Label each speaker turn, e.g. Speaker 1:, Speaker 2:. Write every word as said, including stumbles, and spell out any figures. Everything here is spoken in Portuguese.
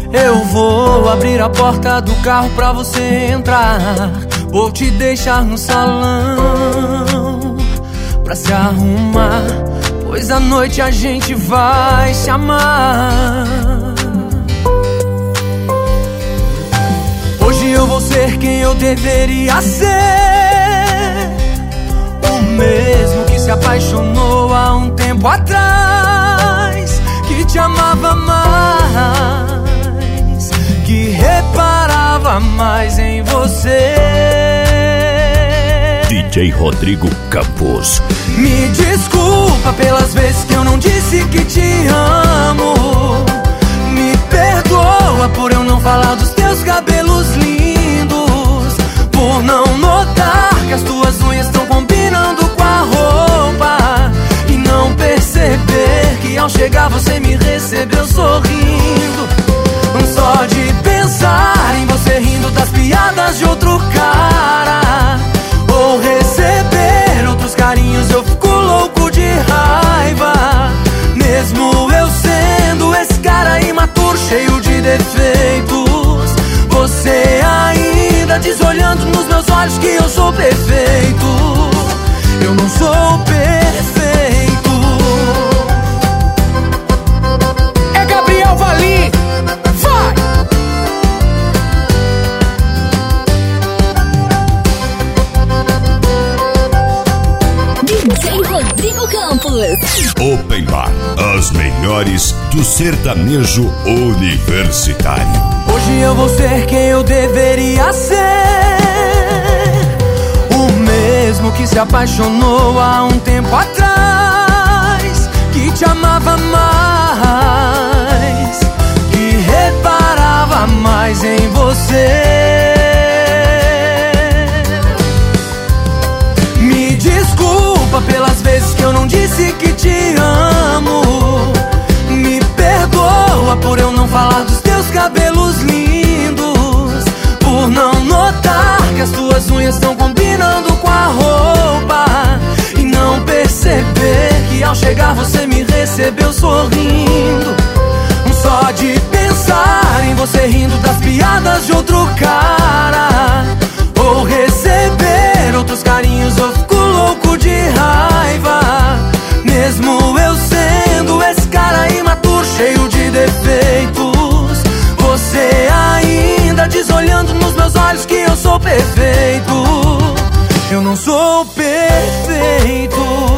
Speaker 1: Eu vou abrir a porta do carro pra você entrar. Vou te deixar no salão pra se arrumar, pois à noite a gente vai se amar. Hoje eu vou ser quem eu deveria ser, o mesmo que se apaixonou há um tempo atrás, que te amava mais, que reparava mais em você.
Speaker 2: D J Rodrigo Campos.
Speaker 1: Me desculpa pelas vezes que eu não disse que te amo. Me perdoa por eu não falar dos teus cabelos lindos, por não notar que as tuas unhas estão combinando com a roupa, e não perceber que ao chegar você me recebeu sorrindo. Só de pensar em você rindo das piadas de outro cara, ou receber outros carinhos, eu fico louco de raiva. Mesmo eu sendo esse cara imaturo, cheio de defeitos, você ainda diz olhando nos meus olhos que eu sou perfeito. Eu não sou perfeito. É Gabriel Valim, vai!
Speaker 3: D J Rodrigo Campos.
Speaker 2: Open Bar, as melhores do sertanejo universitário.
Speaker 1: Hoje eu vou ser quem eu deveria ser, o mesmo que se apaixonou há um tempo atrás, que te amava mais, que reparava mais em você. Me desculpa pelas vezes que eu não disse que te amo. Me perdoa por eu não falar dos teus cabelos lindos, por não notar que as tuas unhas estão combinando com a roupa, e não perceber que ao chegar você me recebeu sorrindo. Só de pensar em você rindo das piadas de outro cara, ou receber outros carinhos, eu fico louco de raiva. Mesmo eu sendo esse cara imaturo, cheio de defeitos, você ainda diz olhando nos meus olhos que eu sou perfeito. Eu não sou perfeito.